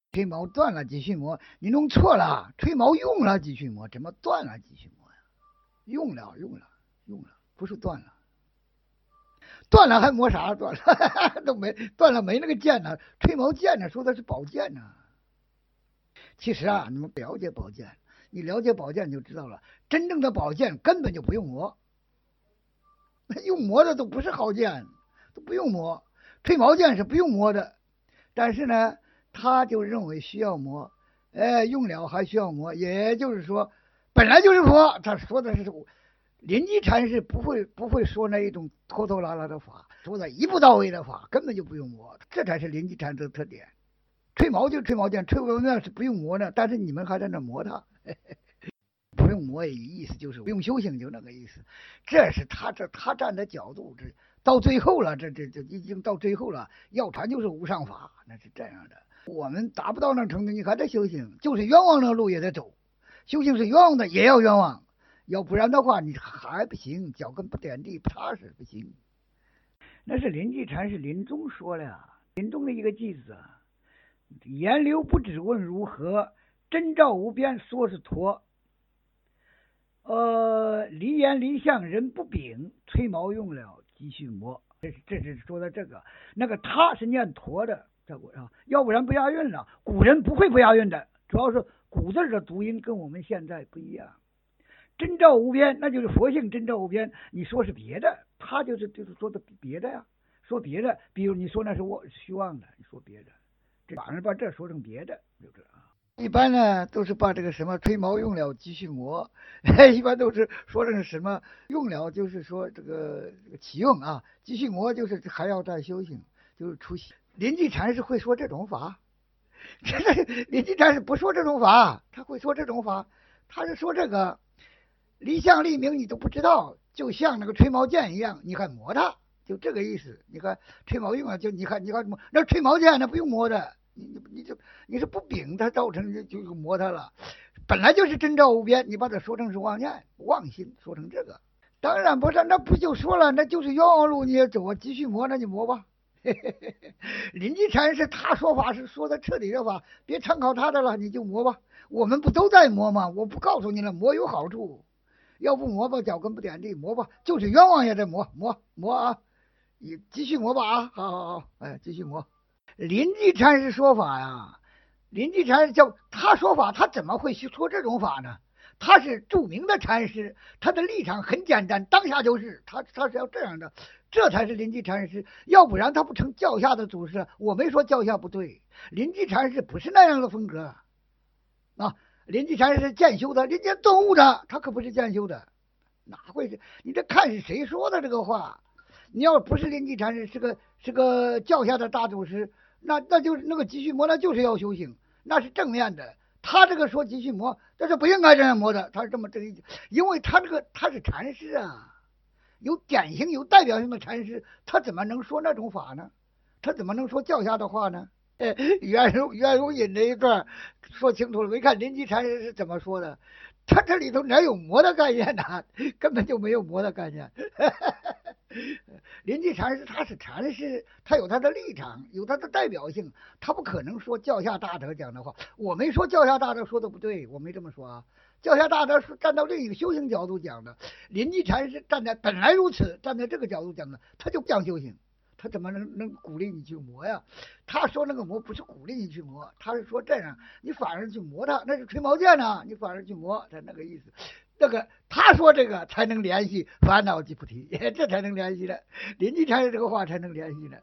吹毛断了继续磨，你弄错了，吹毛用了继续磨，怎么断了继续磨呀？用了，不是断了。断了还磨啥？断了都没断了，没那个剑呢。吹毛剑呢，说的是宝剑呢。其实啊，你们了解宝剑，你了解宝剑就知道了，真正的宝剑根本就不用磨，用磨的都不是好剑，都不用磨。吹毛剑是不用磨的，但是呢，他就认为需要磨，用了还需要磨，也就是说，本来就是佛。他说的是临济禅师不会说那一种拖拖拉拉的法，说的一步到位的法，根本就不用磨，这才是临济禅师的特点。吹毛就吹毛剑，吹毛剑是不用磨的，但是你们还在那磨它，不用磨也意思就是不用修行，就那个意思。这是他站的角度，这到最后了，这已经到最后了，要传就是无上法，那是这样的。我们达不到那程度，你还在修行，就是冤枉的路也得走，修行是冤枉的，也要冤枉。要不然的话，你还不行，脚跟不点地，不踏实，不行。那是临济禅师临终说的呀，临终的一个句子啊，言流不止问如何，真照无边说是陀。离言离相人不秉，吹毛用了继续磨。这是说的这个，那个他是念陀的，这个啊，要不然不押韵了。古人不会不押韵的，主要是古字的读音跟我们现在不一样。真照无边，那就是佛性真照无边。你说是别的，他就是说的别的呀，说别的，比如你说那是虚妄的，你说别的，这反而把这说成别的，就是啊。一般呢都是把这个什么吹毛用了继续磨，一般都是说成什么用了，就是说这个启用啊，继续磨就是还要再修行，就是出息。临济禅师会说这种法，临济禅师不说这种法，他会说这种法，他是说这个。离相离明你都不知道，就像那个吹毛剑一样，你还磨它，就这个意思。你看吹毛用啊，就你看磨，那吹毛剑那不用磨的，你是不秉它造成就磨它了。本来就是真照无边，你把它说成是妄念妄心，说成这个，当然不是，那不就说了，那就是冤枉路你也走啊，继续磨那就磨吧。临济禅师他说法是说的彻底的法，别参考他的了，你就磨吧。我们不都在磨吗？我不告诉你了，磨有好处。要不磨吧，脚跟不点地，磨吧，就是冤枉也得磨啊！你继续磨吧啊！好，继续磨。临济禅师说法呀，临济禅师他说法，他怎么会说这种法呢？他是著名的禅师，他的立场很简单，当下就是，他是要这样的，这才是临济禅师，要不然他不成教下的祖师。我没说教下不对，临济禅师不是那样的风格啊。临济禅师是渐修的，人家顿悟的，他可不是渐修的，哪会是？你这看是谁说的这个话？你要不是临济禅师，是个教下的大祖师，那就是那个继续磨，那就是要修行，那是正面的。他这个说继续磨，这是不应该这样磨的，他是这个意思，因为他是禅师啊，有典型有代表性的禅师，他怎么能说那种法呢？他怎么能说教下的话呢？袁荣引这一段说清楚了，没看临济禅师是怎么说的？他这里头哪有魔的概念呢？根本就没有魔的概念。临济禅师他是禅师，他有他的立场，有他的代表性，他不可能说教下大德讲的话。我没说教下大德说的不对，我没这么说啊。教下大德是站到另一个修行角度讲的，临济禅师站在本来如此，站在这个角度讲的，他就不讲修行。他怎么能鼓励你去磨呀？他说那个磨不是鼓励你去磨，他是说这样，你反而去磨它，那是吹毛剑呢，你反而去磨，他那个意思。这个他说这个才能联系烦恼即菩提，这才能联系的。临济禅师这个话才能联系的。